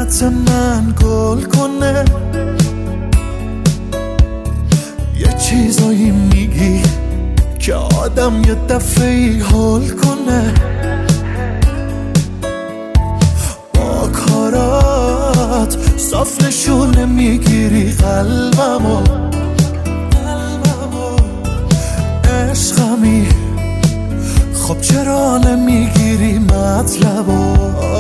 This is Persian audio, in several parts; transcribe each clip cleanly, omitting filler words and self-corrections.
صورت من گل کنه، یه چیزایی میگی که آدم یه دفعه هول کنه. با کارات صاف نشونه میگیری قلبمو، عشقمی خب چرا نمیگیری مطلبو؟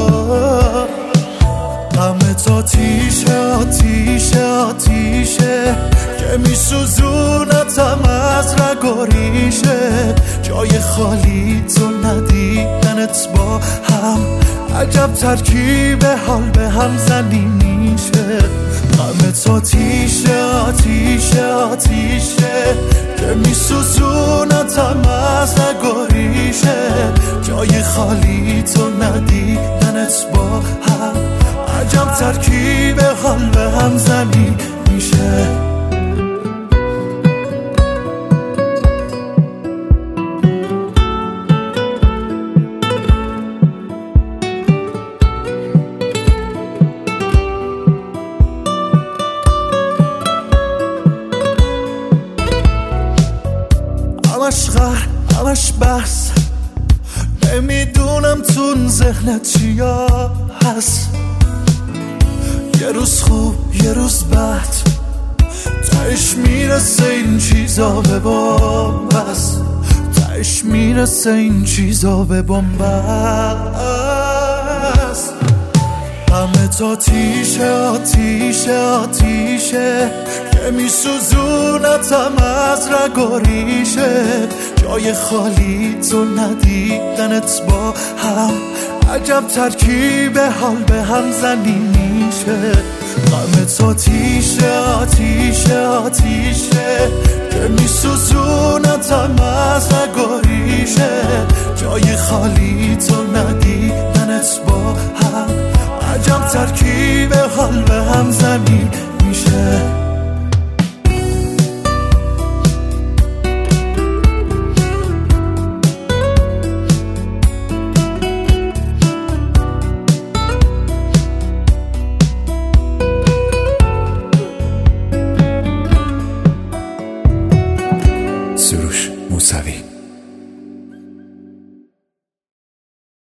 همه تا آتیشه آتیشه آتیشه که میسوزونتم از رگاریشه. جای خالی تو ندیدنت با هم، عجب ترکیب حال به هم زنی میشه. همه تا آتیشه آتیشه آتیشه که میسوزونتم از رگاریشه. جای خالی تو ندیدنت با هم، عجب ترکیب حال به هم زنی میشه. همش غر همش بس، نمیدونم تون ذهنت چیا هست. یه روز خوب یه روز بد، تهش میرسه این چیزا به بنبست. تهش میرسه این چیزا به بنبست. همه تا آتیشه آتیشه آتیشه که میسوزونتم از رگاریشه. جای خالی تو ندیدنت با هم، عجب ترکیب حال به هم زنی میشه. همه تا آتیشه آتیشه آتیشه که میسوزونتم از رگاریشه.